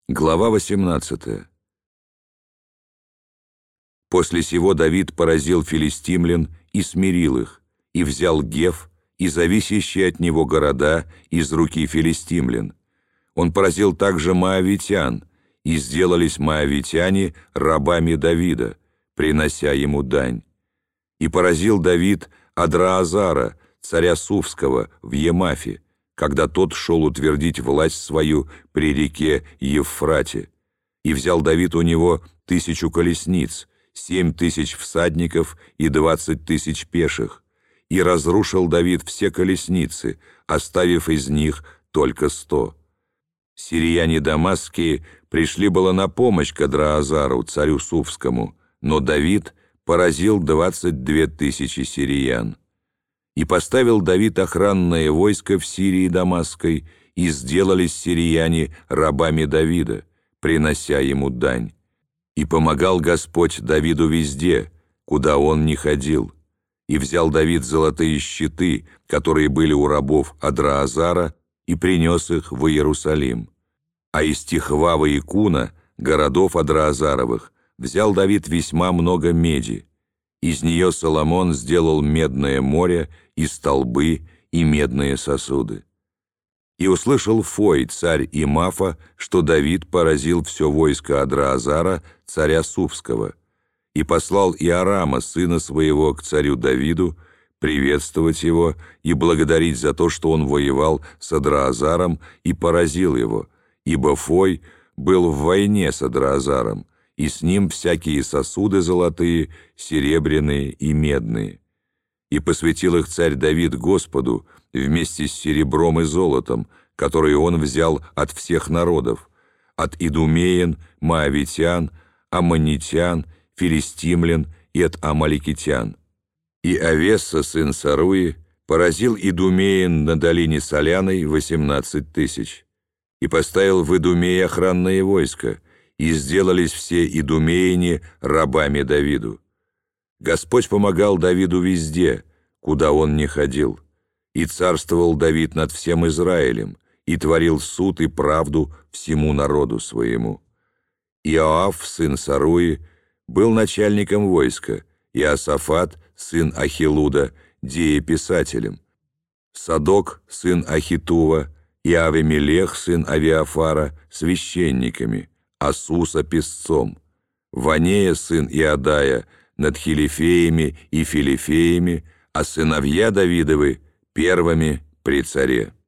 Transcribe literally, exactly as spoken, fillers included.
Глава восемнадцатая. После сего Давид поразил филистимлян и смирил их, и взял Геф и зависящие от него города из руки филистимлян. Он поразил также моавитян, и сделались моавитяне рабами Давида, принося ему дань. И поразил Давид Адраазара, царя Суфского, в Емафе, когда тот шел утвердить власть свою при реке Евфрате. И взял Давид у него тысячу колесниц, семь тысяч всадников и двадцать тысяч пеших. И разрушил Давид все колесницы, оставив из них только сто. Сирияне дамасские пришли было на помощь к Адраазару, царю Суфскому, но Давид поразил двадцать две тысячи сириян. И поставил Давид охранное войско в Сирии Дамасской, и сделались сирияне рабами Давида, принося ему дань. И помогал Господь Давиду везде, куда он ни ходил. И взял Давид золотые щиты, которые были у рабов Адраазара, и принес их в Иерусалим. А из Тихвава и Куна, городов Адраазаровых, взял Давид весьма много меди. Из нее Соломон сделал медное море и столбы, и медные сосуды. И услышал Фой, царь Имафа, что Давид поразил все войско Адраазара, царя Суфского, и послал Иорама, сына своего, к царю Давиду, приветствовать его и благодарить за то, что он воевал с Адраазаром и поразил его, ибо Фой был в войне с Адраазаром, и с ним всякие сосуды золотые, серебряные и медные. И посвятил их царь Давид Господу вместе с серебром и золотом, которые он взял от всех народов, от идумеян, моавитян, аммонитян, филистимлян и от амаликитян. И Авесса, сын Саруи, поразил идумеян на долине Соляной восемнадцать тысяч, и поставил в Идумее охранное войско, и сделались все идумеяне рабами Давиду. Господь помогал Давиду везде, куда он ни ходил, и царствовал Давид над всем Израилем, и творил суд и правду всему народу своему. Иоав, сын Саруи, был начальником войска, и Иосафат, сын Ахилуда, дееписателем, Садок, сын Ахитува, и Авимелех, сын Авиафара, священниками, Асуса песцом, Ванея, сын Иадая, над хилифеями и филифеями, а сыновья Давидовы первыми при царе.